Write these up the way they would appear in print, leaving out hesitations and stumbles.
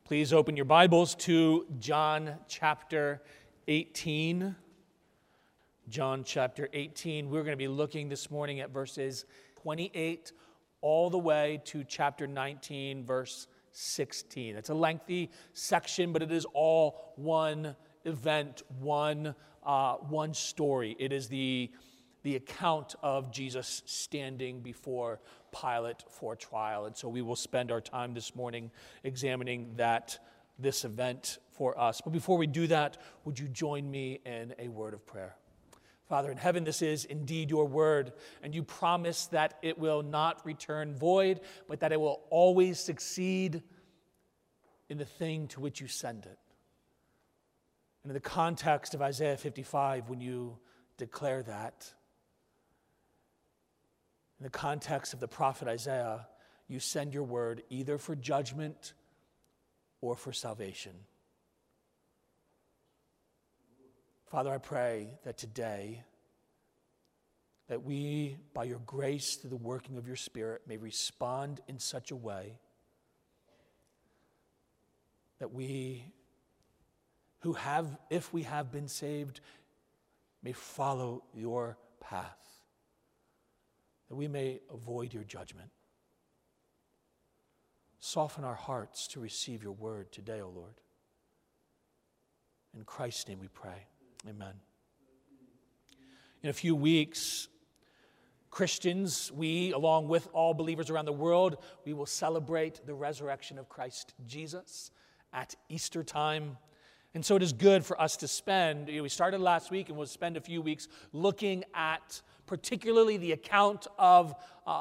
Please open your Bibles to John chapter 18. John chapter 18. We're going to be looking this morning at verses 28 all the way to chapter 19, verse 16. It's a lengthy section, but it is all one event, one story. It is the account of Jesus standing before Pilate for trial. And so we will spend our time this morning examining this event for us. But before we do that, would you join me in a word of prayer? Father in heaven, this is indeed your word, and you promise that it will not return void, but that it will always succeed in the thing to which you send it. And in the context of Isaiah 55, when you declare that, in the context of the prophet Isaiah, you send your word either for judgment or for salvation. Father, I pray that today, that we, by your grace, through the working of your Spirit, may respond in such a way that we, if we have been saved, may follow your path, that we may avoid your judgment. Soften our hearts to receive your word today, O Lord. In Christ's name we pray. Amen. In a few weeks, Christians, we, along with all believers around the world, we will celebrate the resurrection of Christ Jesus at Easter time. And so it is good for us to spend, we started last week and we'll spend a few weeks looking at particularly the account of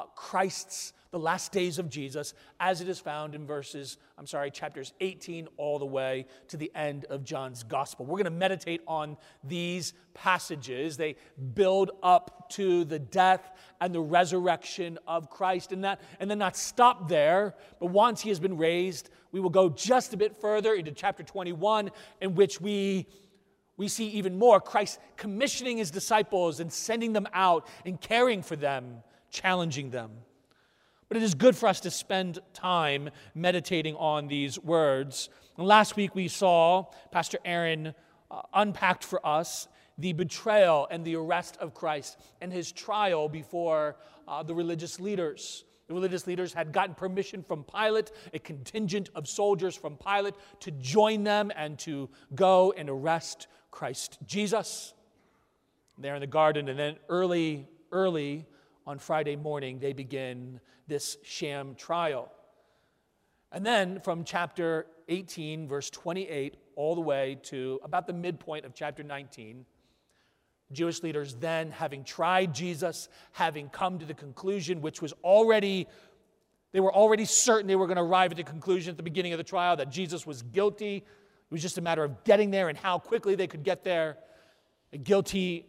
the last days of Jesus, as it is found in chapters 18 all the way to the end of John's Gospel. We're going to meditate on these passages. They build up to the death and the resurrection of Christ, and then not stop there, but once he has been raised, we will go just a bit further into chapter 21, in which we see even more Christ commissioning his disciples and sending them out and caring for them, challenging them. But it is good for us to spend time meditating on these words. And last week we saw Pastor Aaron unpacked for us the betrayal and the arrest of Christ and his trial before the religious leaders. The religious leaders had gotten permission from Pilate, a contingent of soldiers from Pilate, to join them and to go and arrest Christ Jesus there in the garden. And then early on Friday morning, they begin this sham trial. And then from chapter 18, verse 28, all the way to about the midpoint of chapter 19, Jewish leaders then, having tried Jesus, having come to the conclusion, which was they were already certain they were going to arrive at the conclusion at the beginning of the trial that Jesus was guilty. It was just a matter of getting there and how quickly they could get there. Guilty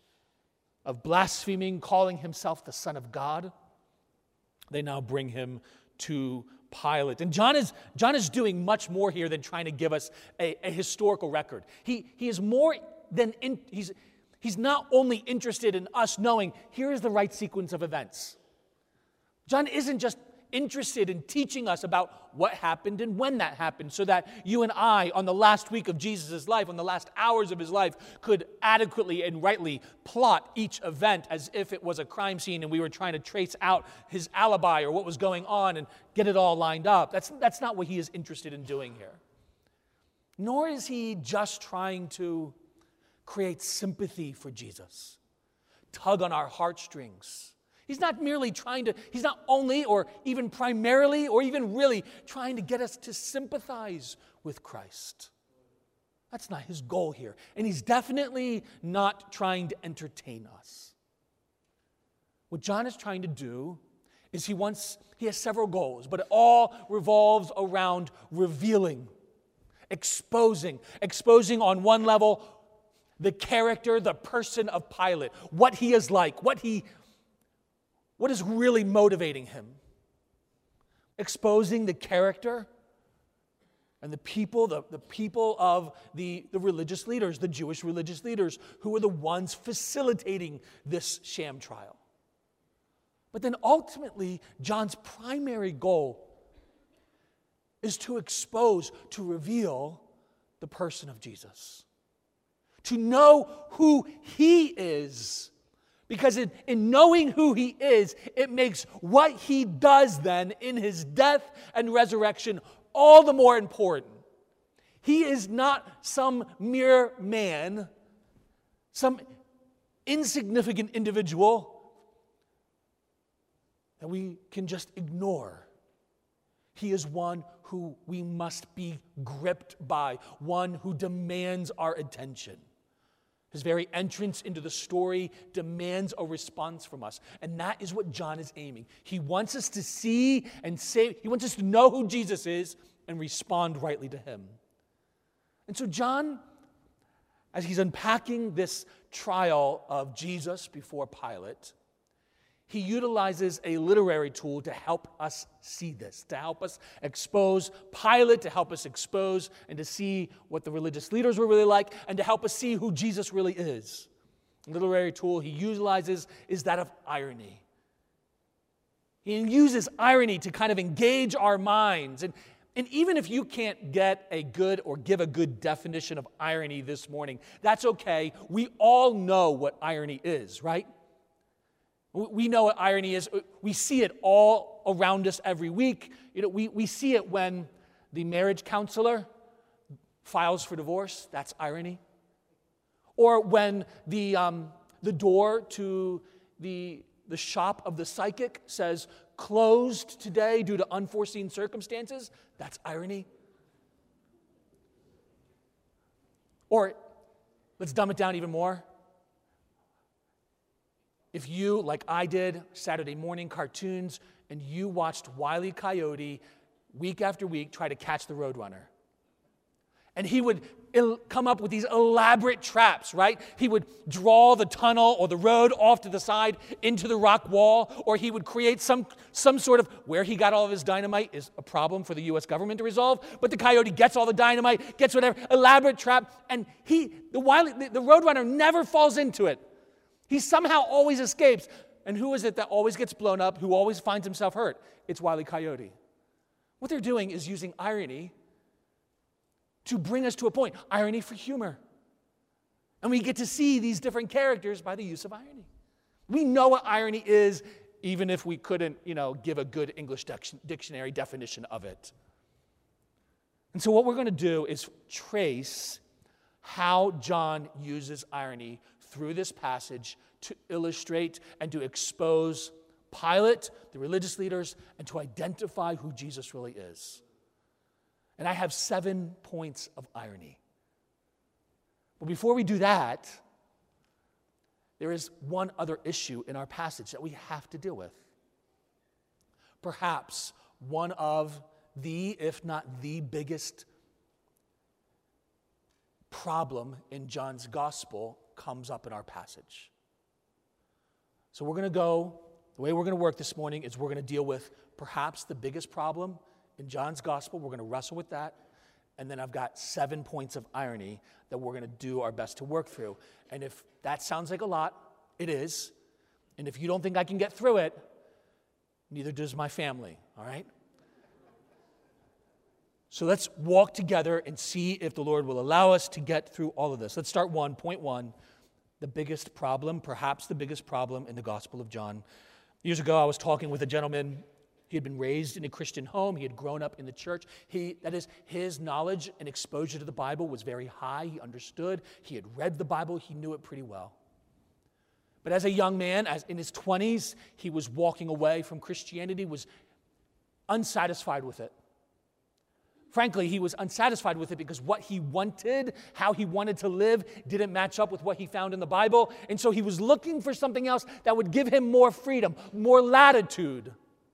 of blaspheming, calling himself the Son of God. They now bring him to Pilate. And John is doing much more here than trying to give us a historical record. He is more than he's not only interested in us knowing here is the right sequence of events. John isn't just interested in teaching us about what happened and when that happened, so that you and I, on the last week of Jesus' life, on the last hours of his life, could adequately and rightly plot each event as if it was a crime scene and we were trying to trace out his alibi or what was going on and get it all lined up. That's not what he is interested in doing here. Nor is he just trying to create sympathy for Jesus, tug on our heartstrings. He's not only or even primarily or even really trying to get us to sympathize with Christ. That's not his goal here. And he's definitely not trying to entertain us. What John is trying to do is he has several goals, but it all revolves around revealing, exposing on one level the character, the person of Pilate, what he is like, what is really motivating him? Exposing the character and the people of the religious leaders, the Jewish religious leaders, who were the ones facilitating this sham trial. But then ultimately, John's primary goal is to expose, to reveal the person of Jesus. To know who he is. Because in knowing who he is, it makes what he does then in his death and resurrection all the more important. He is not some mere man, some insignificant individual that we can just ignore. He is one who we must be gripped by, one who demands our attention. His very entrance into the story demands a response from us. And that is what John is aiming. He wants us to see and say, he wants us to know who Jesus is and respond rightly to him. And so John, as he's unpacking this trial of Jesus before Pilate, he utilizes a literary tool to help us see this, to help us expose Pilate, to help us expose and to see what the religious leaders were really like, and to help us see who Jesus really is. The literary tool he utilizes is that of irony. He uses irony to kind of engage our minds. And even if you can't get a good or give a good definition of irony this morning, that's okay. We all know what irony is, right? We know what irony is. We see it all around us every week. We see it when the marriage counselor files for divorce. That's irony. Or when the door to the shop of the psychic says, closed today due to unforeseen circumstances. That's irony. Or, let's dumb it down even more. If you, like I did, Saturday morning cartoons, and you watched Wile E. Coyote week after week try to catch the Roadrunner. And he would come up with these elaborate traps, right? He would draw the tunnel or the road off to the side into the rock wall, or he would create some sort of, where he got all of his dynamite is a problem for the U.S. government to resolve, but the coyote gets all the dynamite, gets whatever, elaborate trap, and the Roadrunner never falls into it. He somehow always escapes. And who is it that always gets blown up, who always finds himself hurt? It's Wile E. Coyote. What they're doing is using irony to bring us to a point. Irony for humor. And we get to see these different characters by the use of irony. We know what irony is, even if we couldn't, give a good English dictionary definition of it. And so what we're going to do is trace how John uses irony through this passage to illustrate and to expose Pilate, the religious leaders, and to identify who Jesus really is. And I have 7 points of irony. But before we do that, there is one other issue in our passage that we have to deal with. Perhaps one of the, if not the biggest problem in John's gospel comes up in our passage. So the way we're going to work this morning is we're going to deal with perhaps the biggest problem in John's gospel. We're going to wrestle with that. And then I've got 7 points of irony that we're going to do our best to work through. And if that sounds like a lot, it is. And if you don't think I can get through it, neither does my family, all right? So let's walk together and see if the Lord will allow us to get through all of this. Let's start point one, the biggest problem, perhaps the biggest problem in the Gospel of John. Years ago, I was talking with a gentleman. He had been raised in a Christian home. He had grown up in the church. His knowledge and exposure to the Bible was very high. He understood. He had read the Bible. He knew it pretty well. But as a young man, in his 20s, he was walking away from Christianity, was unsatisfied with it. Frankly, he was unsatisfied with it because what he wanted, how he wanted to live, didn't match up with what he found in the Bible. And so he was looking for something else that would give him more freedom, more latitude.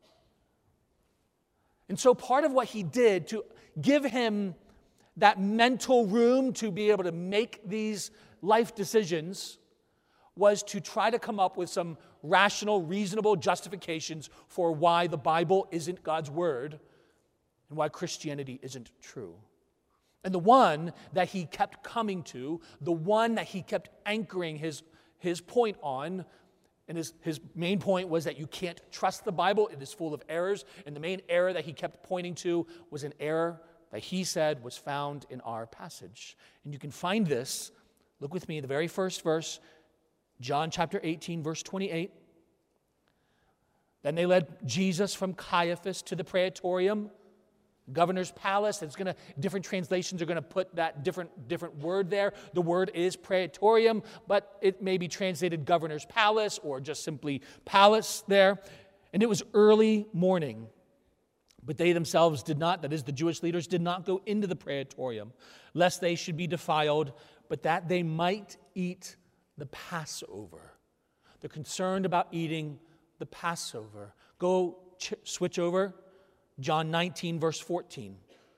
And so part of what he did to give him that mental room to be able to make these life decisions was to try to come up with some rational, reasonable justifications for why the Bible isn't God's word and why Christianity isn't true. And the one that he kept coming to, the one that he kept anchoring his point on, And his main point was that you can't trust the Bible. It is full of errors. And the main error that he kept pointing to was an error that he said was found in our passage. And you can find this. Look with me, the very first verse, John chapter 18, verse 28. Then they led Jesus from Caiaphas to the praetorium, governor's palace. Different translations are going to put that different word there. The word is praetorium, but it may be translated governor's palace or just simply palace there. And it was early morning, but they themselves did not, that is the Jewish leaders, did not go into the praetorium, lest they should be defiled, but that they might eat the Passover. They're concerned about eating the Passover. Go switch over. John 19, verse 14.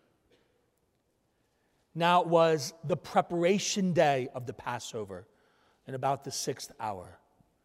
Now it was the preparation day of the Passover, and about the 6th hour.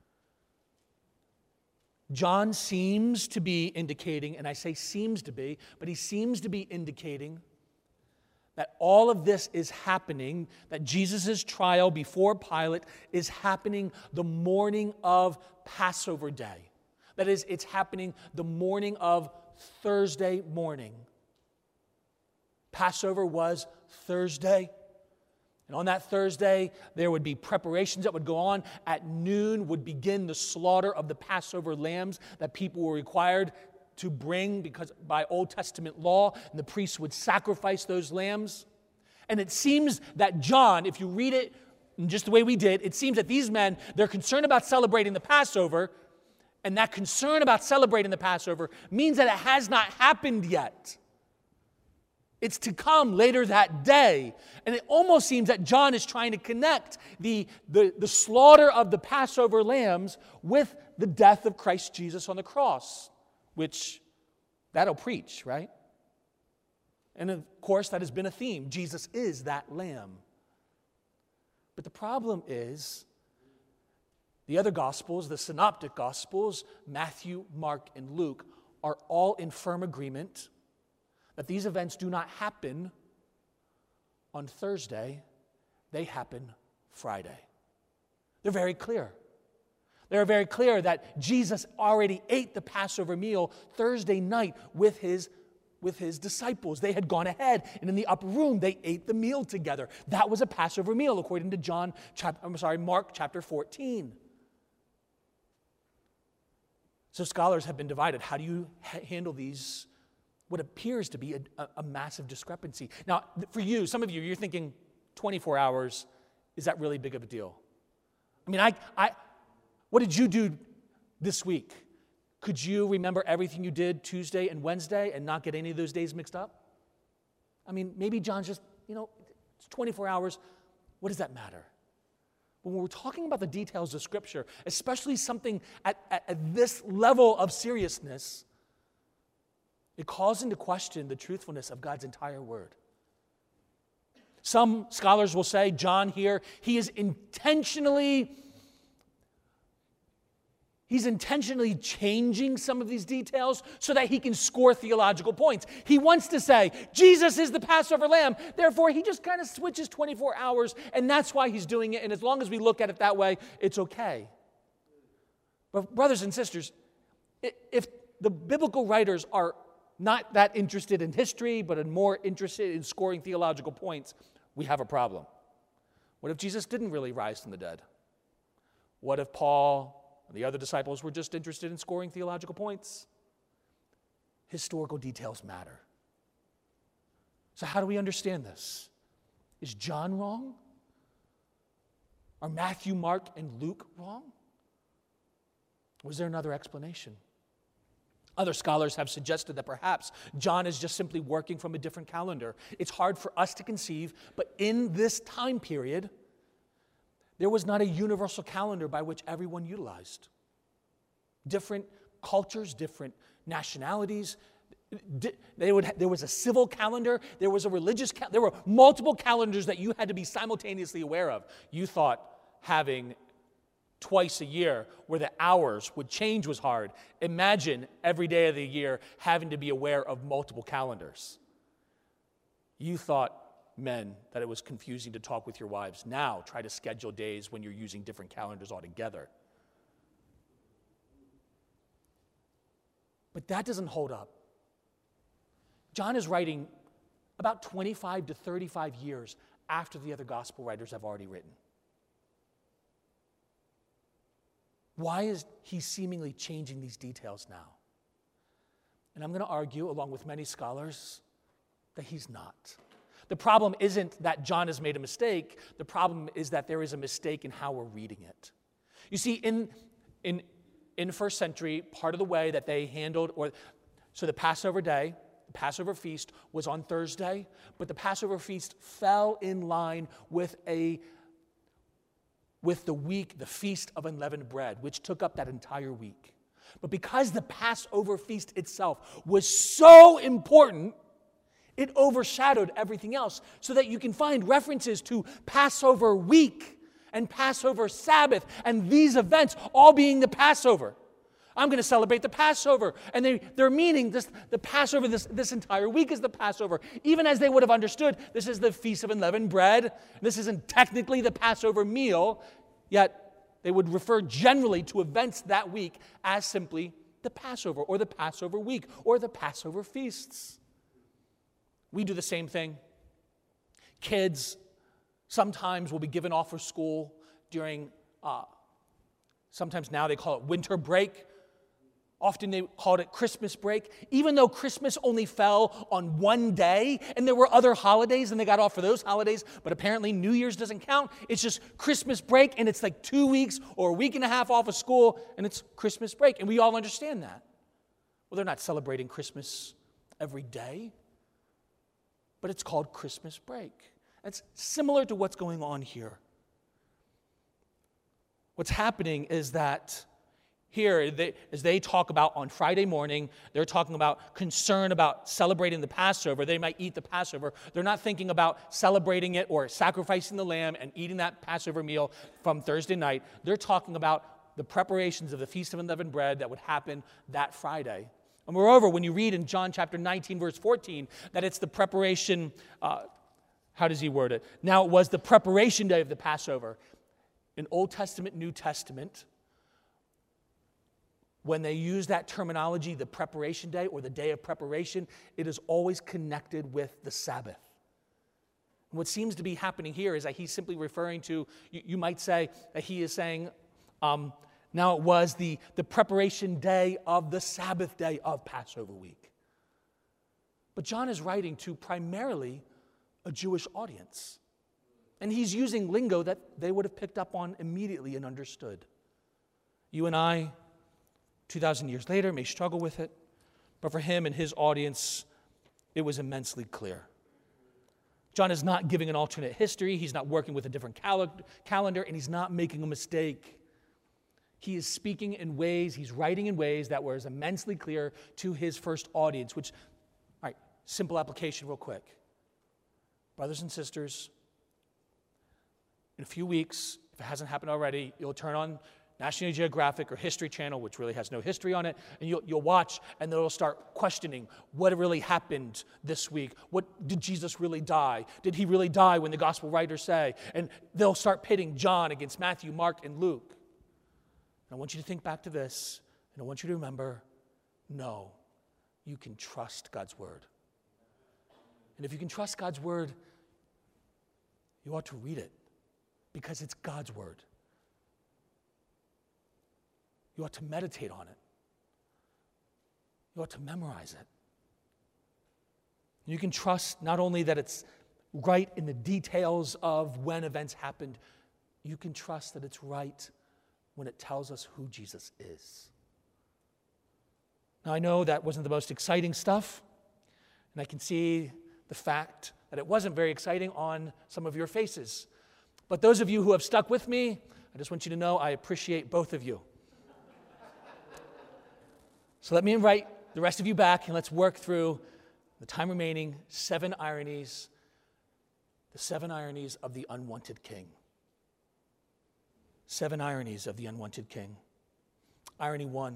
John seems to be indicating, and I say seems to be, but he seems to be indicating that all of this is happening, that Jesus' trial before Pilate is happening the morning of Passover day. That is, it's happening the morning of Thursday morning. Passover was Thursday. And on that Thursday, there would be preparations that would go on. At noon would begin the slaughter of the Passover lambs that people were required to bring because by Old Testament law, and the priests would sacrifice those lambs. And it seems that John, if you read it just the way we did, it seems that these men, they're concerned about celebrating the Passover, and that concern about celebrating the Passover means that it has not happened yet. It's to come later that day. And it almost seems that John is trying to connect the slaughter of the Passover lambs with the death of Christ Jesus on the cross, which that'll preach, right? And of course, that has been a theme. Jesus is that lamb. But the problem is, the other Gospels, the Synoptic Gospels, Matthew, Mark, and Luke, are all in firm agreement that these events do not happen on Thursday, they happen Friday. They're very clear. They're very clear that Jesus already ate the Passover meal Thursday night with his disciples. They had gone ahead, and in the upper room, they ate the meal together. That was a Passover meal, according to Mark chapter 14. So scholars have been divided. How do you handle these, what appears to be a massive discrepancy? Now, for you, some of you, you're thinking 24 hours, is that really big of a deal? I mean, what did you do this week? Could you remember everything you did Tuesday and Wednesday and not get any of those days mixed up? I mean, maybe John's just, it's 24 hours. What does that matter? When we're talking about the details of Scripture, especially something at this level of seriousness, it calls into question the truthfulness of God's entire Word. Some scholars will say, John here, he's intentionally changing some of these details so that he can score theological points. He wants to say, Jesus is the Passover lamb, therefore he just kind of switches 24 hours, and that's why he's doing it, and as long as we look at it that way, it's okay. But brothers and sisters, if the biblical writers are not that interested in history, but are more interested in scoring theological points, we have a problem. What if Jesus didn't really rise from the dead? What if Paul and the other disciples were just interested in scoring theological points? Historical details matter. So how do we understand this? Is John wrong? Are Matthew, Mark, and Luke wrong? Was there another explanation? Other scholars have suggested that perhaps John is just simply working from a different calendar. It's hard for us to conceive, but in this time period, there was not a universal calendar by which everyone utilized. Different cultures, different nationalities. There was a civil calendar. There was a religious calendar. There were multiple calendars that you had to be simultaneously aware of. You thought having twice a year where the hours would change was hard. Imagine every day of the year having to be aware of multiple calendars. You thought, men, that it was confusing to talk with your wives. Now try to schedule days when you're using different calendars altogether. But that doesn't hold up. John is writing about 25 to 35 years after the other gospel writers have already written. Why is he seemingly changing these details now? And I'm going to argue, along with many scholars, that he's not. The problem isn't that John has made a mistake. The problem is that there is a mistake in how we're reading it. You see, in the first century, part of the way that they handled, so the Passover day, the Passover feast was on Thursday, but the Passover feast fell in line with the week, the Feast of Unleavened Bread, which took up that entire week. But because the Passover feast itself was so important, it overshadowed everything else, so that you can find references to Passover week and Passover Sabbath and these events all being the Passover. I'm going to celebrate the Passover. And they're meaning the Passover, this entire week is the Passover. Even as they would have understood, this is the Feast of Unleavened Bread. This isn't technically the Passover meal, yet they would refer generally to events that week as simply the Passover or the Passover week or the Passover feasts. We do the same thing. Kids sometimes will be given off for school during, sometimes now they call it winter break. Often they called it Christmas break, even though Christmas only fell on one day and there were other holidays and they got off for those holidays, but apparently New Year's doesn't count. It's just Christmas break and it's like 2 weeks or a week and a half off of school and it's Christmas break. And we all understand that. Well, they're not celebrating Christmas every day, but it's called Christmas break. It's similar to what's going on here. What's happening is that here, as they talk about on Friday morning, they're talking about concern about celebrating the Passover. They might eat the Passover. They're not thinking about celebrating it or sacrificing the lamb and eating that Passover meal from Thursday night. They're talking about the preparations of the Feast of Unleavened Bread that would happen that Friday. And moreover, when you read in John chapter 19, verse 14, that it's the preparation, how does he word it? Now it was the preparation day of the Passover. In Old Testament, New Testament, when they use that terminology, the preparation day or the day of preparation, it is always connected with the Sabbath. And what seems to be happening here is that he's simply referring to, you might say that he is saying, now it was the preparation day of the Sabbath day of Passover week. But John is writing to primarily a Jewish audience. And he's using lingo that they would have picked up on immediately and understood. You and I, 2,000 years later, may struggle with it, but for him and his audience, it was immensely clear. John is not giving an alternate history, he's not working with a different calendar, and he's not making a mistake. He is speaking in ways, he's writing in ways that were immensely clear to his first audience, which, all right, simple application real quick. Brothers and sisters, in a few weeks, if it hasn't happened already, you'll turn on National Geographic or History Channel, which really has no history on it, and you'll watch, and they'll start questioning what really happened this week. What did Jesus really die? Did he really die when the gospel writers say? And they'll start pitting John against Matthew, Mark, and Luke. And I want you to think back to this, and I want you to remember, no, you can trust God's word. And if you can trust God's word, you ought to read it, because it's God's word. You ought to meditate on it. You ought to memorize it. You can trust not only that it's right in the details of when events happened, you can trust that it's right when it tells us who Jesus is. Now, I know that wasn't the most exciting stuff, and I can see the fact that it wasn't very exciting on some of your faces. But those of you who have stuck with me, I just want you to know I appreciate both of you. So let me invite the rest of you back, and let's work through the time remaining 7 ironies, the 7 ironies of the unwanted king. 7 ironies of the unwanted king. Irony 1.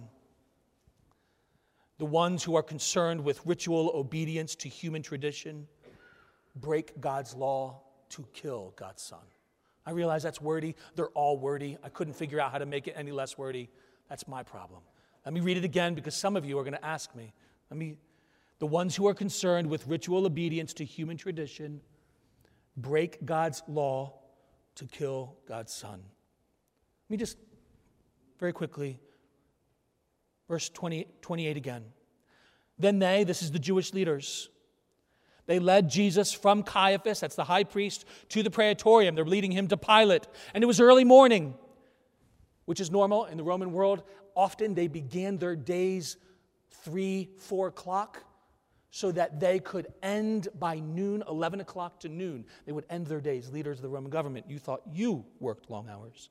The ones who are concerned with ritual obedience to human tradition break God's law to kill God's son. I realize that's wordy. They're all wordy. I couldn't figure out how to make it any less wordy. That's my problem. Let me read it again because some of you are going to ask me. The ones who are concerned with ritual obedience to human tradition break God's law to kill God's Son. Let me just very quickly, verse 28 again. Then this is the Jewish leaders, they led Jesus from Caiaphas, that's the high priest, to the praetorium. They're leading him to Pilate. And it was early morning, which is normal in the Roman world. Often they began their days 3, 4 o'clock so that they could end by noon, 11 o'clock to noon. They would end their days, leaders of the Roman government. You thought you worked long hours.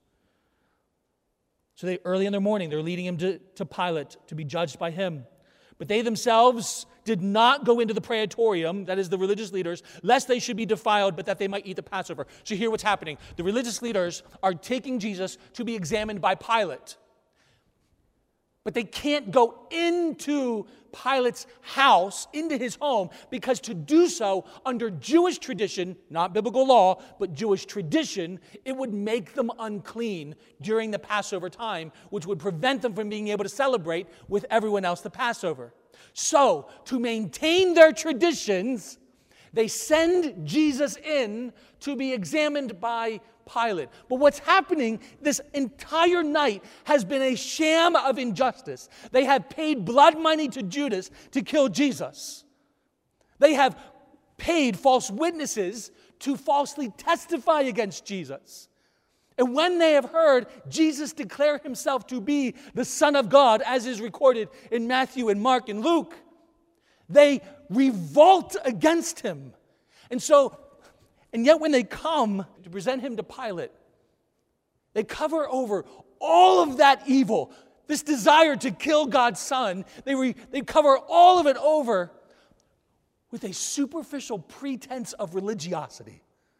So early in the morning, they're leading him to Pilate to be judged by him. But they themselves did not go into the praetorium, that is the religious leaders, lest they should be defiled, but that they might eat the Passover. So hear what's happening. The religious leaders are taking Jesus to be examined by Pilate. But they can't go into Pilate's house, into his home, because to do so under Jewish tradition, not biblical law, but Jewish tradition, it would make them unclean during the Passover time, which would prevent them from being able to celebrate with everyone else the Passover. So, to maintain their traditions, they send Jesus in to be examined by Pilate. But what's happening this entire night has been a sham of injustice. They have paid blood money to Judas to kill Jesus. They have paid false witnesses to falsely testify against Jesus. And when they have heard Jesus declare himself to be the Son of God, as is recorded in Matthew and Mark and Luke, they revolt against him. And yet when they come to present him to Pilate, they cover over all of that evil, this desire to kill God's Son. They cover all of it over with a superficial pretense of religiosity.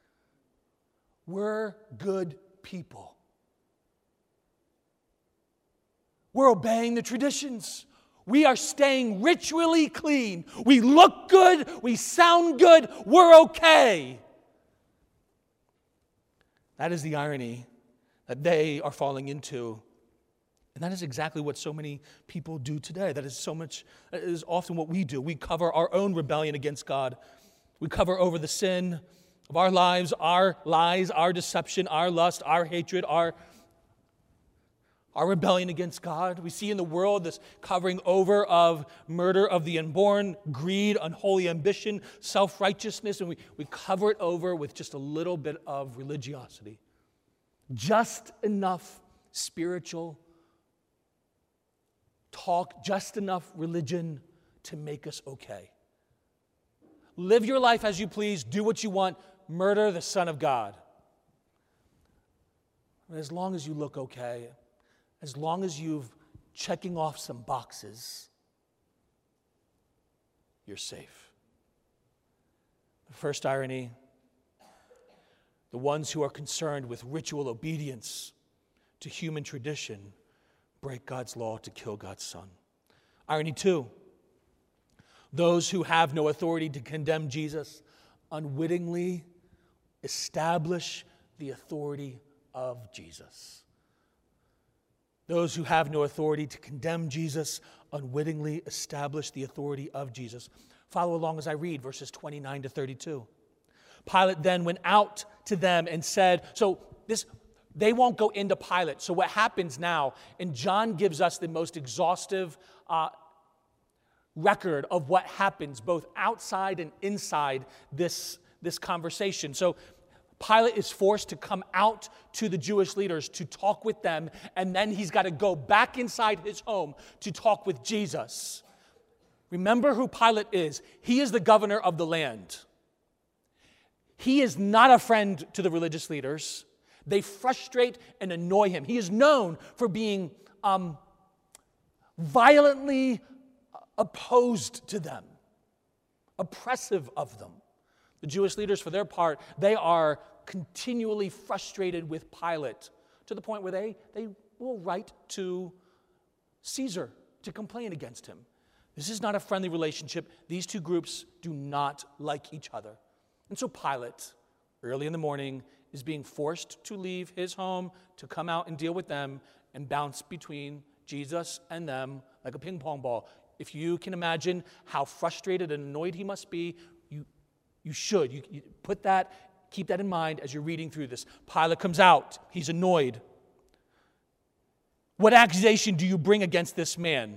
We're good people. We're obeying the traditions. We are staying ritually clean. We look good. We sound good. We're okay. That is the irony that they are falling into. And that is exactly what so many people do today. That is often what we do. We cover our own rebellion against God. We cover over the sin of our lives, our lies, our deception, our lust, our hatred, our rebellion against God. We see in the world this covering over of murder of the unborn, greed, unholy ambition, self-righteousness, and we cover it over with just a little bit of religiosity. Just enough spiritual talk, just enough religion to make us okay. Live your life as you please, do what you want, murder the Son of God. And as long as you look okay, as long as you're checking off some boxes, you're safe. The first irony, the ones who are concerned with ritual obedience to human tradition break God's law to kill God's Son. Irony 2, those who have no authority to condemn Jesus unwittingly establish the authority of Jesus. Those who have no authority to condemn Jesus unwittingly establish the authority of Jesus. Follow along as I read verses 29 to 32. Pilate then went out to them and said, they won't go into Pilate. So what happens now, and John gives us the most exhaustive record of what happens both outside and inside this conversation. So Pilate is forced to come out to the Jewish leaders to talk with them, and then he's got to go back inside his home to talk with Jesus. Remember who Pilate is. He is the governor of the land. He is not a friend to the religious leaders. They frustrate and annoy him. He is known for being violently opposed to them, oppressive of them. The Jewish leaders, for their part, they are continually frustrated with Pilate to the point where they will write to Caesar to complain against him. This is not a friendly relationship. These two groups do not like each other. And so Pilate, early in the morning, is being forced to leave his home, to come out and deal with them, and bounce between Jesus and them like a ping pong ball. If you can imagine how frustrated and annoyed he must be, you should. You put that, keep that in mind as you're reading through this. Pilate comes out. He's annoyed. What accusation do you bring against this man?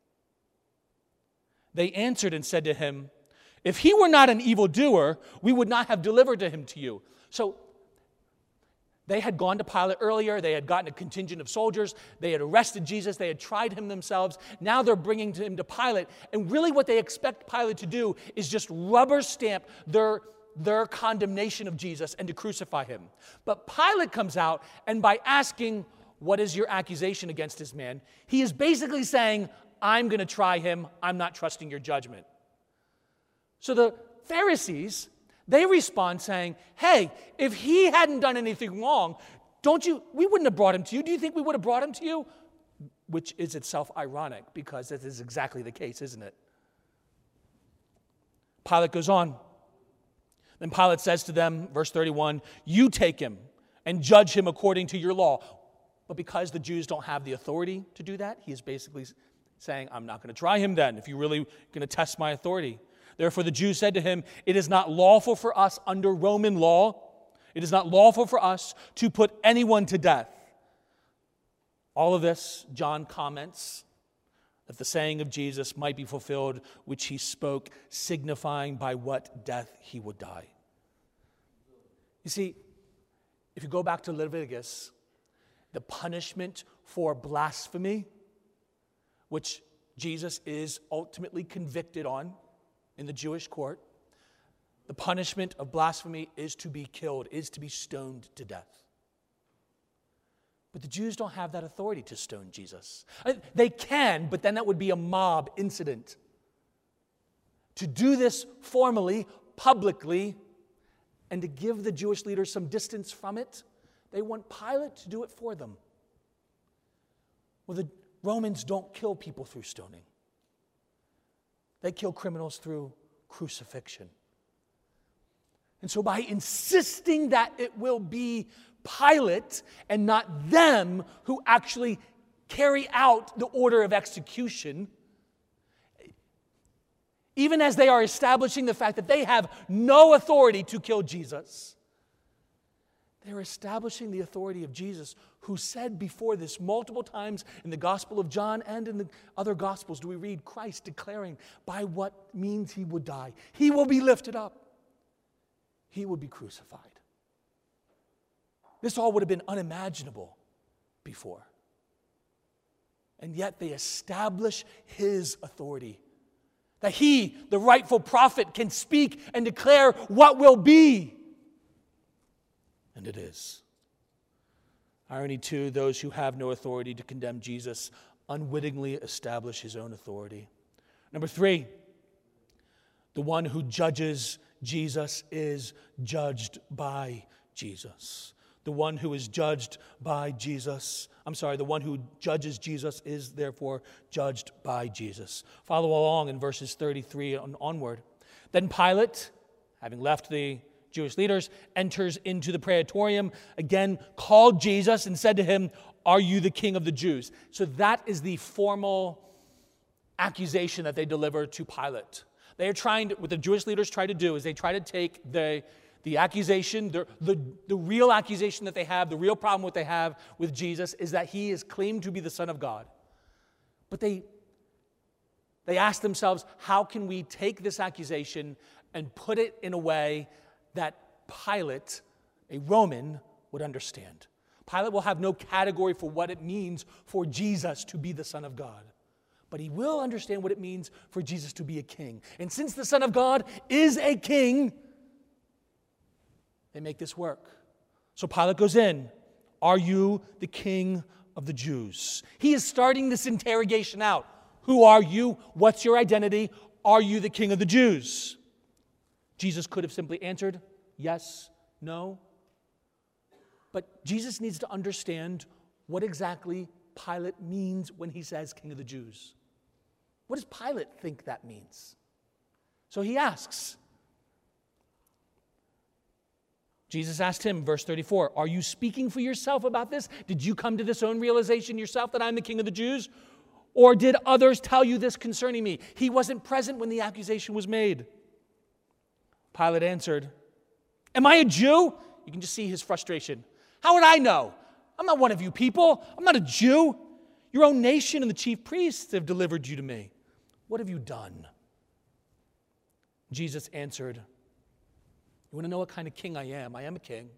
They answered and said to him, if he were not an evildoer, we would not have delivered him to you. So they had gone to Pilate earlier. They had gotten a contingent of soldiers. They had arrested Jesus. They had tried him themselves. Now they're bringing him to Pilate. And really what they expect Pilate to do is just rubber stamp their condemnation of Jesus and to crucify him. But Pilate comes out, and by asking, what is your accusation against this man? He is basically saying, I'm going to try him. I'm not trusting your judgment. So the Pharisees, they respond saying, hey, if he hadn't done anything wrong, we wouldn't have brought him to you. Do you think we would have brought him to you? Which is itself ironic, because that is exactly the case, isn't it? Pilate goes on. Then Pilate says to them, verse 31, you take him and judge him according to your law. But because the Jews don't have the authority to do that, he is basically saying, I'm not going to try him then, if you're really going to test my authority. Therefore the Jews said to him, it is not lawful for us under Roman law. It is not lawful for us to put anyone to death. All of this, John comments that the saying of Jesus might be fulfilled, which he spoke, signifying by what death he would die. You see, if you go back to Leviticus, the punishment for blasphemy, which Jesus is ultimately convicted on in the Jewish court, the punishment of blasphemy is to be killed, is to be stoned to death. But the Jews don't have that authority to stone Jesus. They can, but then that would be a mob incident. To do this formally, publicly, and to give the Jewish leaders some distance from it, they want Pilate to do it for them. Well, the Romans don't kill people through stoning. They kill criminals through crucifixion. And so by insisting that it will be Pilate and not them who actually carry out the order of execution, even as they are establishing the fact that they have no authority to kill Jesus, they're establishing the authority of Jesus, who said before this multiple times in the Gospel of John and in the other Gospels do we read Christ declaring by what means he would die. He will be lifted up. He would be crucified. This all would have been unimaginable before. And yet they establish his authority. That he, the rightful prophet, can speak and declare what will be. And it is. Irony too, those who have no authority to condemn Jesus unwittingly establish his own authority. Number 3, the one who judges Jesus is judged by Jesus. The one who is judged by Jesus, the one who judges Jesus is therefore judged by Jesus. Follow along in verses 33 and onward. Then Pilate, having left the Jewish leaders, enters into the praetorium, again called Jesus and said to him, are you the king of the Jews? So that is the formal accusation that they deliver to Pilate. They are trying to, what the Jewish leaders try to do is they try to take the accusation, the real accusation that they have, the real problem what they have with Jesus is that he is claimed to be the Son of God. But they ask themselves, how can we take this accusation and put it in a way that Pilate, a Roman, would understand? Pilate will have no category for what it means for Jesus to be the Son of God. But he will understand what it means for Jesus to be a king. And since the Son of God is a king, they make this work. So Pilate goes in. Are you the king of the Jews? He is starting this interrogation out. Who are you? What's your identity? Are you the king of the Jews? Jesus could have simply answered, yes, no. But Jesus needs to understand what exactly Pilate means when he says king of the Jews. What does Pilate think that means? So he asks, Jesus asked him, verse 34, are you speaking for yourself about this? Did you come to this own realization yourself that I'm the king of the Jews? Or did others tell you this concerning me? He wasn't present when the accusation was made. Pilate answered, am I a Jew? You can just see his frustration. How would I know? I'm not one of you people. I'm not a Jew. Your own nation and the chief priests have delivered you to me. What have you done? Jesus answered, you want to know what kind of king I am? I am a king.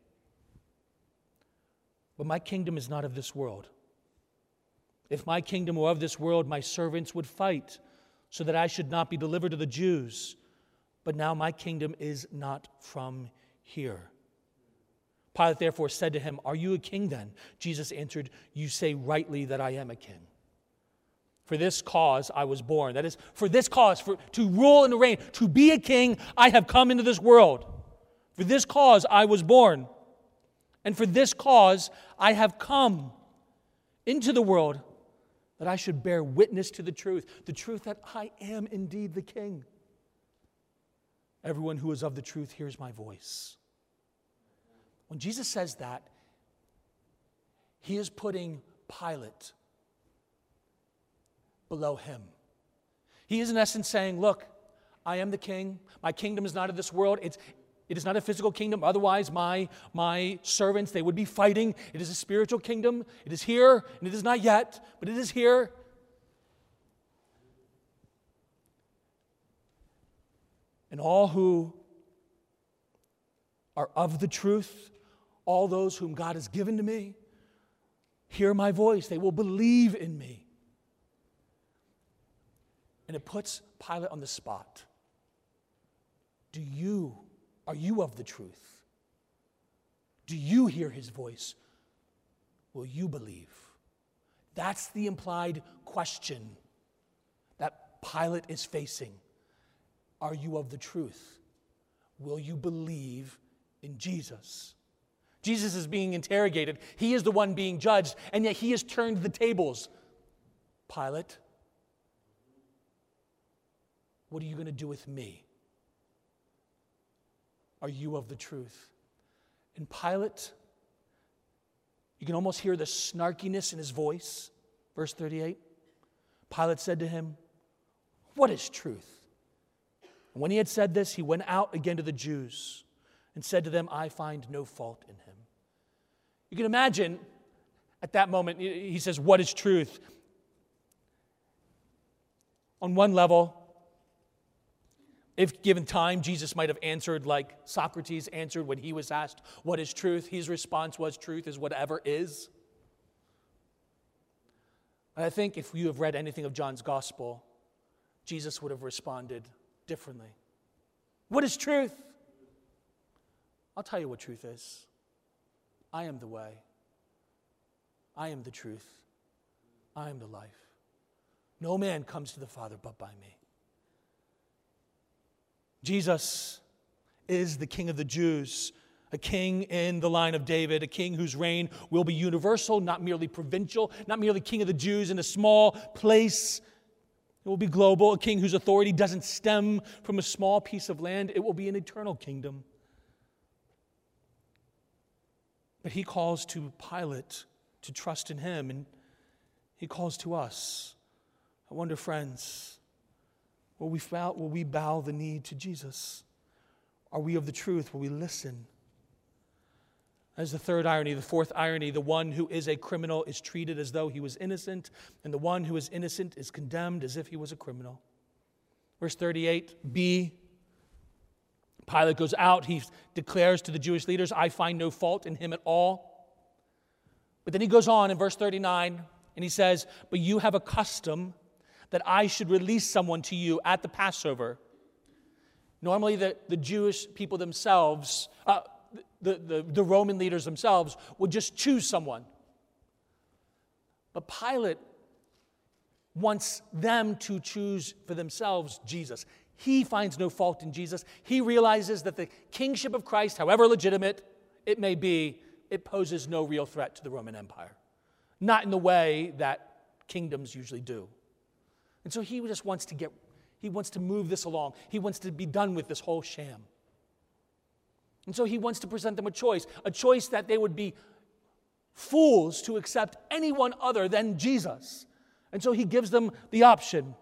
But my kingdom is not of this world. If my kingdom were of this world, my servants would fight so that I should not be delivered to the Jews. But now my kingdom is not from here. Pilate therefore said to him, are you a king then? Jesus answered, you say rightly that I am a king. For this cause I was born. That is, for this cause, to rule and to reign, to be a king, I have come into this world. For this cause I was born. And for this cause I have come into the world, that I should bear witness to the truth that I am indeed the king. Everyone who is of the truth hears my voice. When Jesus says that, he is putting Pilate below him. He is in essence saying, look, I am the king. My kingdom is not of this world. It is not a physical kingdom. Otherwise, my servants, they would be fighting. It is a spiritual kingdom. It is here, and it is not yet, but it is here. And all who are of the truth, all those whom God has given to me, hear my voice. They will believe in me. And it puts Pilate on the spot. Are you of the truth? Do you hear his voice? Will you believe? That's the implied question that Pilate is facing. Are you of the truth? Will you believe in Jesus? Jesus is being interrogated. He is the one being judged, and yet he has turned the tables. Pilate, what are you going to do with me? Are you of the truth? And Pilate, you can almost hear the snarkiness in his voice. Verse 38, Pilate said to him, what is truth? And when he had said this, he went out again to the Jews and said to them, I find no fault in him. You can imagine at that moment, he says, what is truth? On one level, if given time, Jesus might have answered like Socrates answered when he was asked, what is truth? His response was, truth is whatever is. And I think if you have read anything of John's gospel, Jesus would have responded differently. What is truth? I'll tell you what truth is. I am the way. I am the truth. I am the life. No man comes to the Father but by me. Jesus is the King of the Jews, a king in the line of David, a king whose reign will be universal, not merely provincial, not merely King of the Jews in a small place. It will be global, a king whose authority doesn't stem from a small piece of land. It will be an eternal kingdom. But he calls to Pilate to trust in him, and he calls to us. I wonder, friends, will we bow the knee to Jesus? Are we of the truth? Will we listen? As the third irony, the fourth irony, the one who is a criminal is treated as though he was innocent, and the one who is innocent is condemned as if he was a criminal. Verse 38b, Pilate goes out. He declares to the Jewish leaders, I find no fault in him at all. But then he goes on in verse 39, and he says, but you have a custom that I should release someone to you at the Passover. Normally the Jewish people themselves, the Roman leaders themselves would just choose someone. But Pilate wants them to choose for themselves Jesus. He finds no fault in Jesus. He realizes that the kingship of Christ, however legitimate it may be, it poses no real threat to the Roman Empire. Not in the way that kingdoms usually do. And so he just wants to move this along. He wants to be done with this whole sham. And so he wants to present them a choice that they would be fools to accept anyone other than Jesus. And so he gives them the option.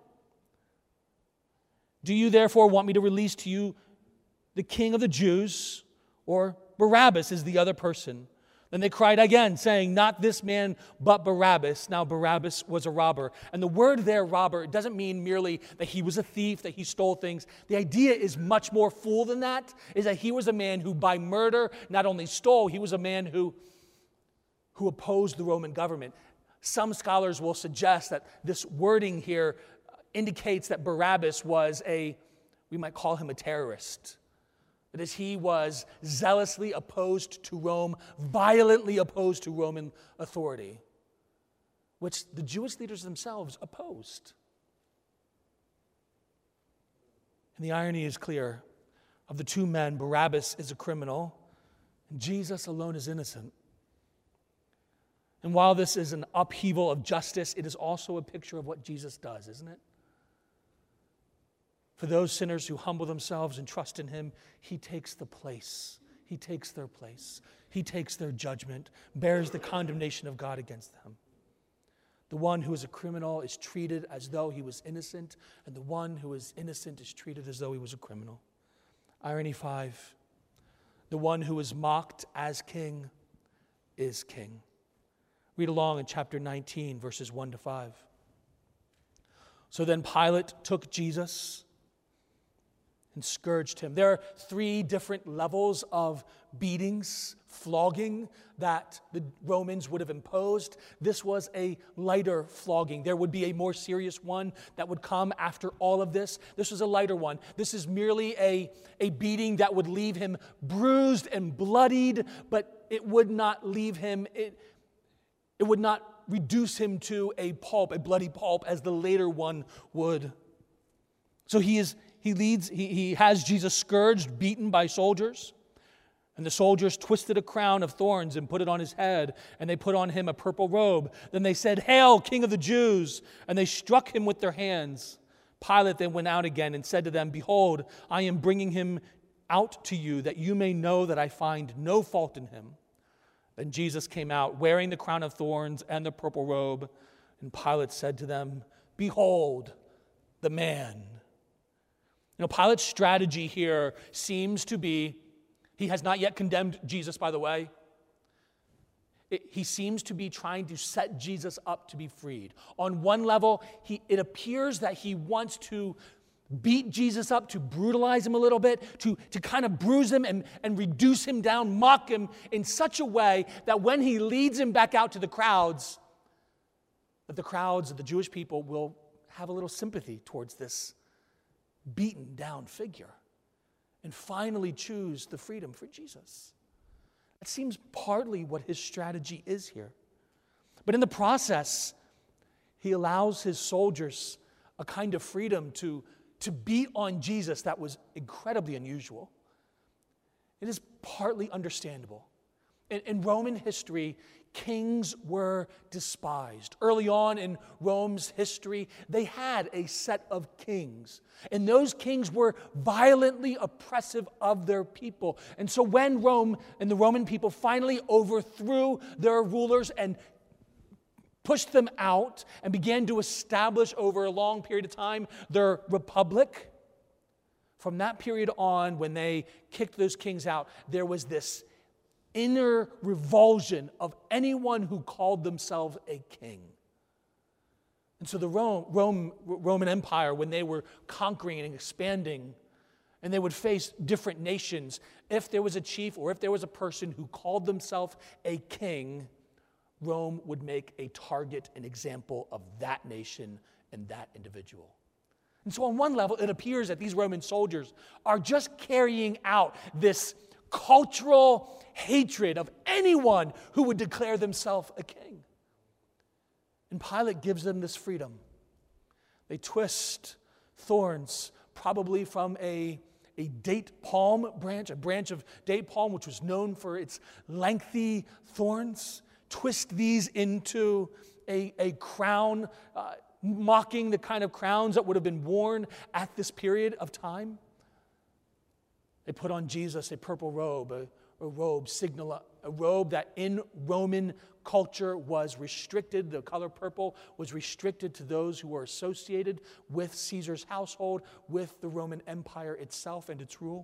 Do you therefore want me to release to you the king of the Jews, or Barabbas is the other person? Then they cried again, saying, not this man, but Barabbas. Now Barabbas was a robber. And the word there, robber, it doesn't mean merely that he was a thief, that he stole things. The idea is much more full than that, is that he was a man who by murder not only stole, he was a man who opposed the Roman government. Some scholars will suggest that this wording here indicates that Barabbas was we might call him a terrorist. That is, he was zealously opposed to Rome, violently opposed to Roman authority, which the Jewish leaders themselves opposed. And the irony is clear. Of the two men, Barabbas is a criminal, and Jesus alone is innocent. And while this is an upheaval of justice, it is also a picture of what Jesus does, isn't it? For those sinners who humble themselves and trust in him, he takes the place. He takes their place. He takes their judgment, bears the condemnation of God against them. The one who is a criminal is treated as though he was innocent, and the one who is innocent is treated as though he was a criminal. Irony 5, the one who is mocked as king is king. Read along in chapter 19, verses 1 to 5. So then Pilate took Jesus and scourged him. There are 3 different levels of beatings, flogging, that the Romans would have imposed. This was a lighter flogging. There would be a more serious one that would come after all of this. This was a lighter one. This is merely a beating that would leave him bruised and bloodied, but it would not leave him, it would not reduce him to a bloody pulp, as the later one would. So he has Jesus scourged, beaten by soldiers. And the soldiers twisted a crown of thorns and put it on his head, and they put on him a purple robe. Then they said, "Hail, King of the Jews!" And they struck him with their hands. Pilate then went out again and said to them, "Behold, I am bringing him out to you, that you may know that I find no fault in him." Then Jesus came out, wearing the crown of thorns and the purple robe. And Pilate said to them, "Behold, the man." Pilate's strategy here seems to be, he has not yet condemned Jesus, by the way. He seems to be trying to set Jesus up to be freed. On one level, it appears that he wants to beat Jesus up, to brutalize him a little bit, to kind of bruise him and reduce him down, mock him in such a way that when he leads him back out to the crowds, that the crowds of the Jewish people will have a little sympathy towards this beaten down figure and finally choose the freedom for Jesus. It seems partly what his strategy is here. But in the process, he allows his soldiers a kind of freedom to beat on Jesus that was incredibly unusual. It is partly understandable. In Roman history, kings were despised. Early on in Rome's history, they had a set of kings. And those kings were violently oppressive of their people. And so when Rome and the Roman people finally overthrew their rulers and pushed them out and began to establish over a long period of time their republic, from that period on, when they kicked those kings out, there was this inner revulsion of anyone who called themselves a king. And so the Roman Empire, when they were conquering and expanding, and they would face different nations, if there was a chief or if there was a person who called themselves a king, Rome would make a target, an example of that nation and that individual. And so on one level, it appears that these Roman soldiers are just carrying out this cultural hatred of anyone who would declare themselves a king. And Pilate gives them this freedom. They twist thorns, probably from a date palm branch, a branch of date palm, which was known for its lengthy thorns, twist these into a crown, mocking the kind of crowns that would have been worn at this period of time. They put on Jesus a purple robe, a robe that in Roman culture was restricted. The color purple was restricted to those who were associated with Caesar's household, with the Roman Empire itself and its rule.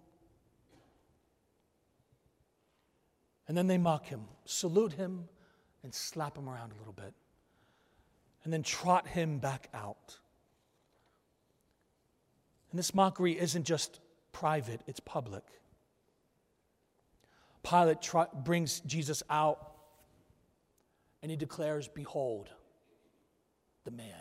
And then they mock him, salute him, and slap him around a little bit. And then trot him back out. And this mockery isn't just private, it's public. Pilate brings Jesus out, and he declares, "Behold, the man."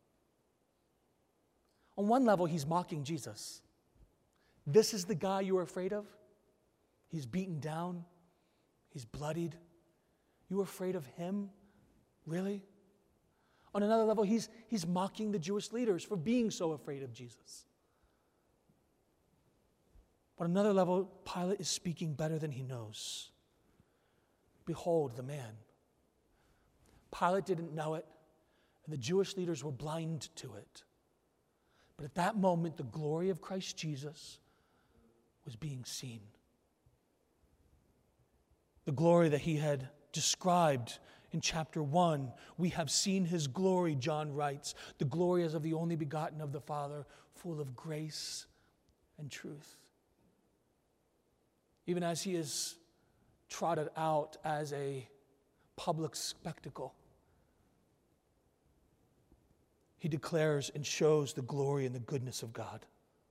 On one level, he's mocking Jesus. This is the guy you were afraid of? He's beaten down. He's bloodied. You were afraid of him? Really? On another level, he's mocking the Jewish leaders for being so afraid of Jesus. But on another level, Pilate is speaking better than he knows. Behold the man. Pilate didn't know it, and the Jewish leaders were blind to it. But at that moment, the glory of Christ Jesus was being seen. The glory that he had described in chapter 1. We have seen his glory, John writes. The glory as of the only begotten of the Father, full of grace and truth. Even as he is trotted out as a public spectacle, he declares and shows the glory and the goodness of God.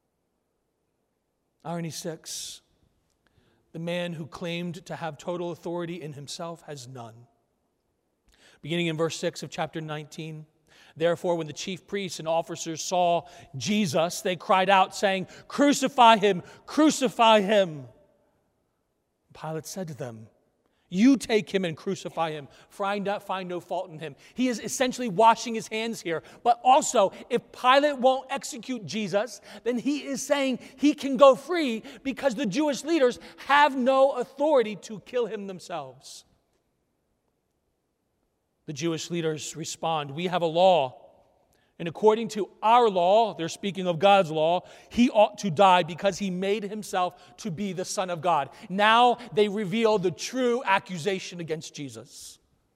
Irony 6. The man who claimed to have total authority in himself has none. Beginning in verse 6 of chapter 19. Therefore, when the chief priests and officers saw Jesus, they cried out, saying, "Crucify him! Crucify him!" Pilate said to them, "You take him and crucify him, for I find no fault in him." He is essentially washing his hands here. But also, if Pilate won't execute Jesus, then he is saying he can go free because the Jewish leaders have no authority to kill him themselves. The Jewish leaders respond, "We have a law. And according to our law," they're speaking of God's law, "he ought to die because he made himself to be the Son of God." Now they reveal the true accusation against Jesus.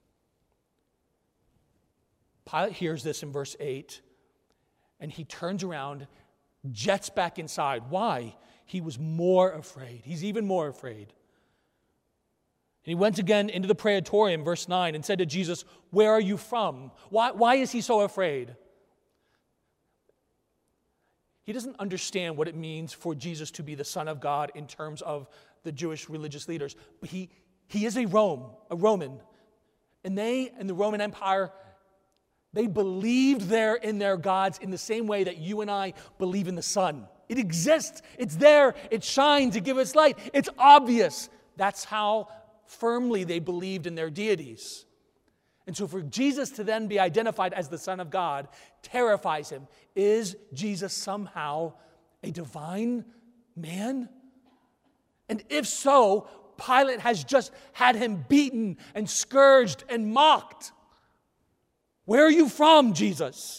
Pilate hears this in verse 8, and he turns around, jets back inside. Why? He was more afraid. He's even more afraid. And he went again into the praetorium, verse 9, and said to Jesus, "Where are you from?" Why is he so afraid? He doesn't understand what it means for Jesus to be the Son of God in terms of the Jewish religious leaders. But he is a Roman. And they, in the Roman Empire, they believed in their gods in the same way that you and I believe in the sun. It exists. It's there. It shines. It gives us light. It's obvious. That's how firmly they believed in their deities. And so for Jesus to then be identified as the Son of God terrifies him. Is Jesus somehow a divine man? And if so, Pilate has just had him beaten and scourged and mocked. Where are you from, Jesus?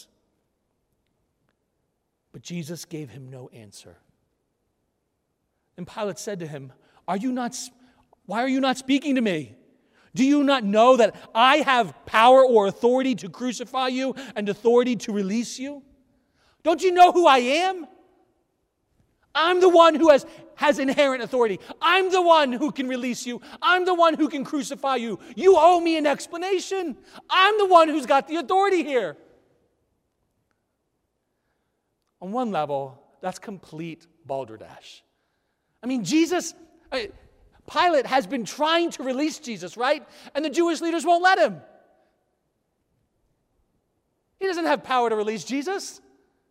But Jesus gave him no answer. And Pilate said to him, "Why are you not speaking to me? Do you not know that I have power or authority to crucify you and authority to release you? Don't you know who I am? I'm the one who has inherent authority. I'm the one who can release you. I'm the one who can crucify you. You owe me an explanation. I'm the one who's got the authority here." On one level, that's complete balderdash. I mean, Pilate has been trying to release Jesus, right? And the Jewish leaders won't let him. He doesn't have power to release Jesus.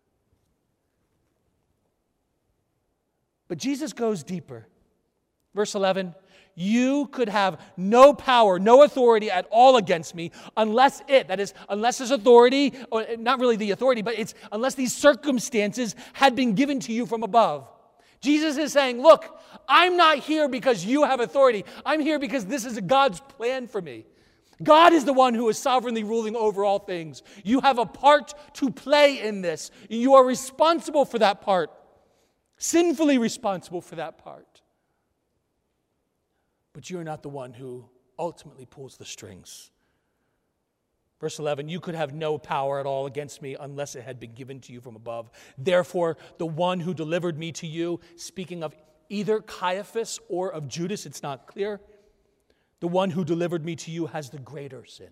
But Jesus goes deeper. Verse 11, "You could have no power, no authority at all against me unless his authority, or not really the authority, but unless these circumstances had been given to you from above." Jesus is saying, look, I'm not here because you have authority. I'm here because this is God's plan for me. God is the one who is sovereignly ruling over all things. You have a part to play in this. You are responsible for that part. sinfully responsible for that part. But you're not the one who ultimately pulls the strings. Verse 11, you could have no power at all against me unless it had been given to you from above. Therefore, the one who delivered me to you, speaking of either Caiaphas or of Judas, it's not clear, the one who delivered me to you has the greater sin.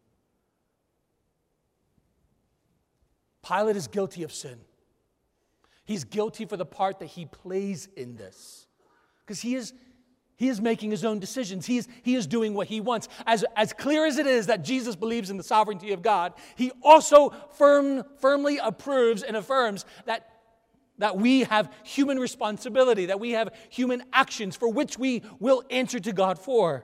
Pilate is guilty of sin. He's guilty for the part that he plays in this. Because he is making his own decisions. He is doing what he wants. As clear as it is that Jesus believes in the sovereignty of God, he also firmly approves and affirms that we have human responsibility, that we have human actions for which we will answer to God for.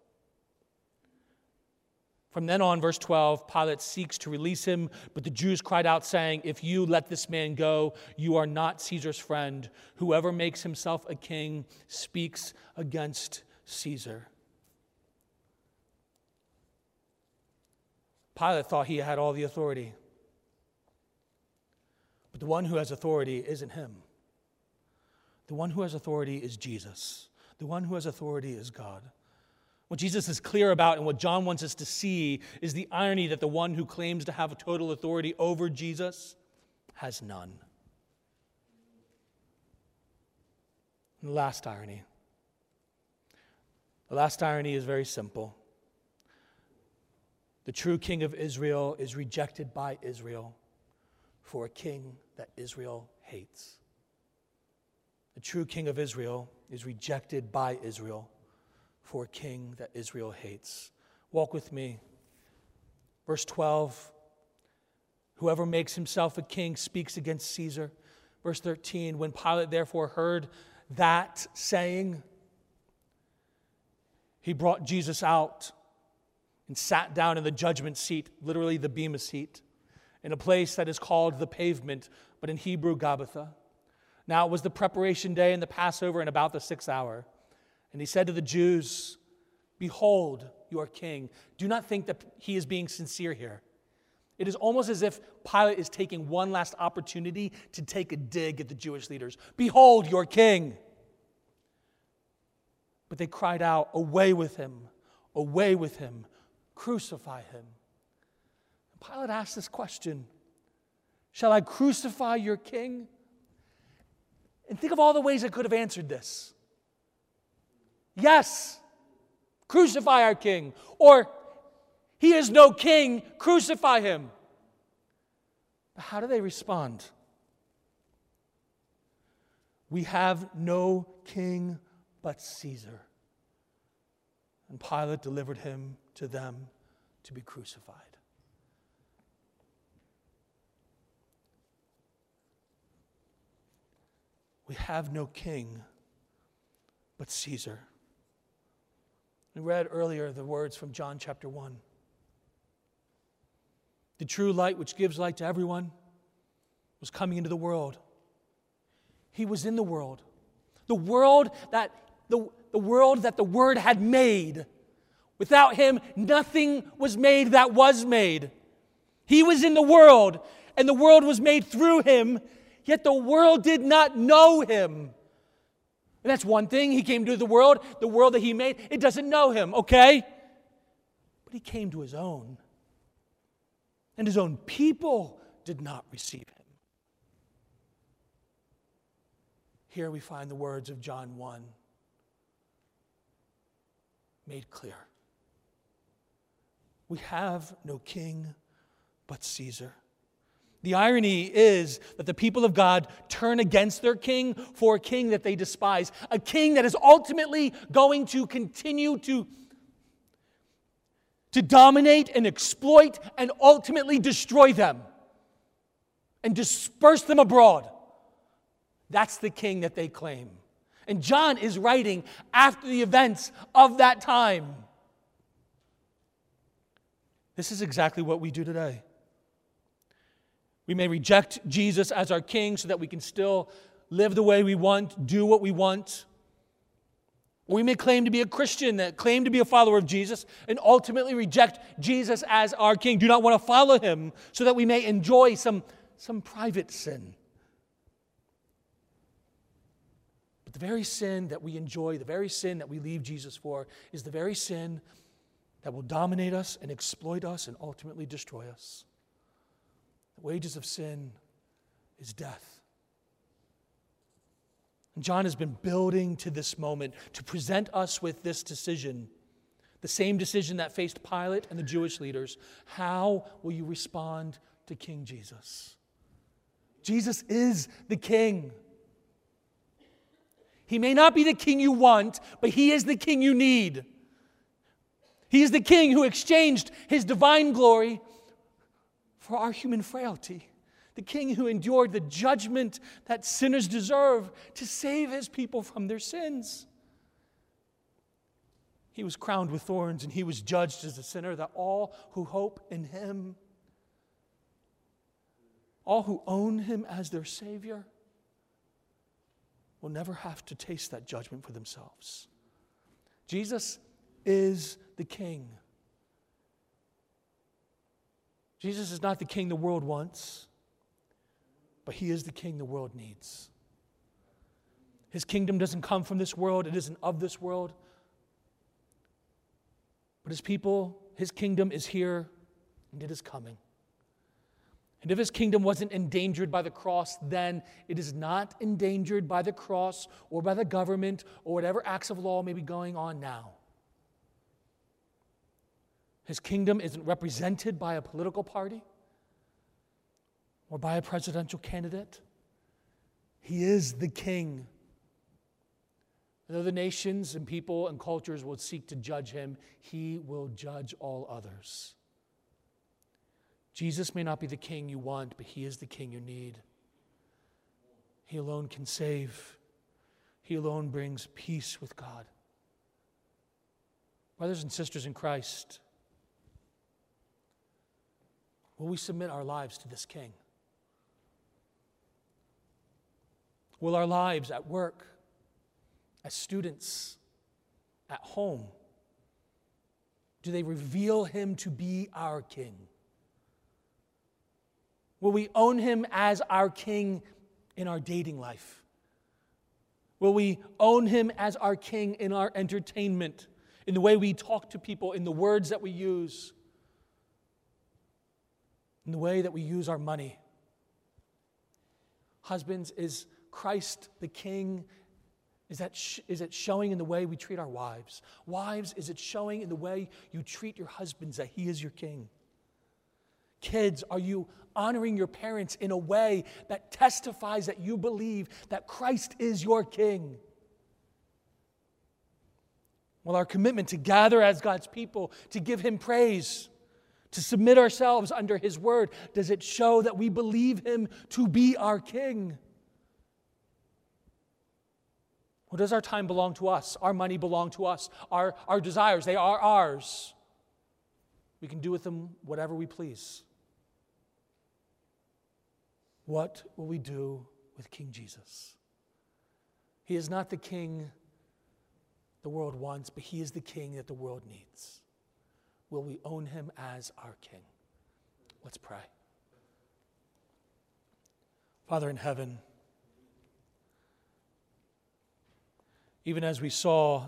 From then on, verse 12, Pilate seeks to release him, but the Jews cried out, saying, if you let this man go, you are not Caesar's friend. Whoever makes himself a king speaks against Caesar. Pilate thought he had all the authority. But the one who has authority isn't him. The one who has authority is Jesus. The one who has authority is God. What Jesus is clear about and what John wants us to see is the irony that the one who claims to have a total authority over Jesus has none. And the last irony. The last irony is very simple. The true king of Israel is rejected by Israel for a king that Israel hates. The true king of Israel is rejected by Israel for a king that Israel hates. Walk with me. Verse 12, whoever makes himself a king speaks against Caesar. Verse 13, when Pilate therefore heard that saying, he brought Jesus out and sat down in the judgment seat, literally the bema seat, in a place that is called the pavement, but in Hebrew, Gabbatha. Now it was the preparation day and the Passover and about the 6th hour. And he said to the Jews, behold your king. Do not think that he is being sincere here. It is almost as if Pilate is taking one last opportunity to take a dig at the Jewish leaders. Behold your king. But they cried out, away with him, crucify him. And Pilate asked this question, shall I crucify your king? And think of all the ways I could have answered this. Yes, crucify our king. Or, he is no king, crucify him. But how do they respond? We have no king but Caesar. And Pilate delivered him to them to be crucified. We have no king but Caesar. We read earlier the words from John chapter 1. The true light which gives light to everyone was coming into the world. He was in the world. The world that the Word had made. Without him, nothing was made that was made. He was in the world, and the world was made through him, yet the world did not know him. And that's one thing. He came to the world that he made, it doesn't know him, okay? But he came to his own. And his own people did not receive him. Here we find the words of John 1 made clear. We have no king but Caesar. The irony is that the people of God turn against their king for a king that they despise, a king that is ultimately going to continue to dominate and exploit and ultimately destroy them and disperse them abroad. That's the king that they claim. And John is writing after the events of that time. This is exactly what we do today. We may reject Jesus as our king so that we can still live the way we want, do what we want. Or we may claim to be a Christian, claim to be a follower of Jesus, and ultimately reject Jesus as our king. Do not want to follow him so that we may enjoy some private sin. But the very sin that we enjoy, the very sin that we leave Jesus for, is the very sin that will dominate us and exploit us and ultimately destroy us. The wages of sin is death. And John has been building to this moment to present us with this decision, the same decision that faced Pilate and the Jewish leaders. How will you respond to King Jesus? Jesus is the King. He may not be the King you want, but He is the King you need. He is the King who exchanged His divine glory for our human frailty. The King who endured the judgment that sinners deserve to save His people from their sins. He was crowned with thorns and He was judged as a sinner, that all who hope in Him, all who own Him as their Savior, will never have to taste that judgment for themselves. Jesus is the King. Jesus is not the King the world wants, but He is the King the world needs. His kingdom doesn't come from this world. It isn't of this world. But His people, His kingdom is here and it is coming. And if His kingdom wasn't endangered by the cross then, it is not endangered by the cross or by the government or whatever acts of law may be going on now. His kingdom isn't represented by a political party or by a presidential candidate. He is the King. And though the nations and people and cultures will seek to judge Him, He will judge all others. Jesus may not be the King you want, but He is the King you need. He alone can save. He alone brings peace with God. Brothers and sisters in Christ, will we submit our lives to this King? Will our lives at work, as students, at home, do they reveal Him to be our King? Will we own Him as our King in our dating life? Will we own Him as our King in our entertainment, in the way we talk to people, in the words that we use, in the way that we use our money? Husbands, is Christ the King? Is it showing in the way we treat our wives? Wives, is it showing in the way you treat your husbands that He is your King? Kids, are you honoring your parents in a way that testifies that you believe that Christ is your King? Well, our commitment to gather as God's people, to give Him praise, to submit ourselves under His word, does it show that we believe Him to be our King? Or does our time belong to us? Our money belong to us? Our desires, they are ours. We can do with them whatever we please. What will we do with King Jesus? He is not the King the world wants, but He is the King that the world needs. Will we own Him as our King? Let's pray. Father in heaven, even as we saw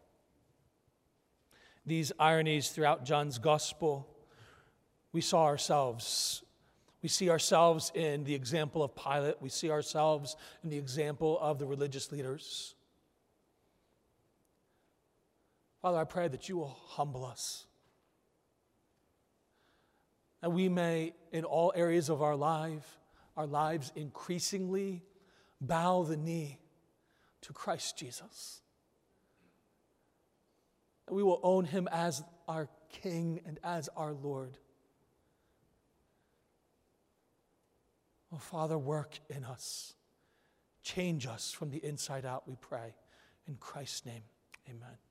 these ironies throughout John's gospel, we saw ourselves. We see ourselves in the example of Pilate. We see ourselves in the example of the religious leaders. Father, I pray that You will humble us, that we may, in all areas of our lives increasingly bow the knee to Christ Jesus. That we will own Him as our King and as our Lord. Oh, Father, work in us. Change us from the inside out, we pray. In Christ's name, amen.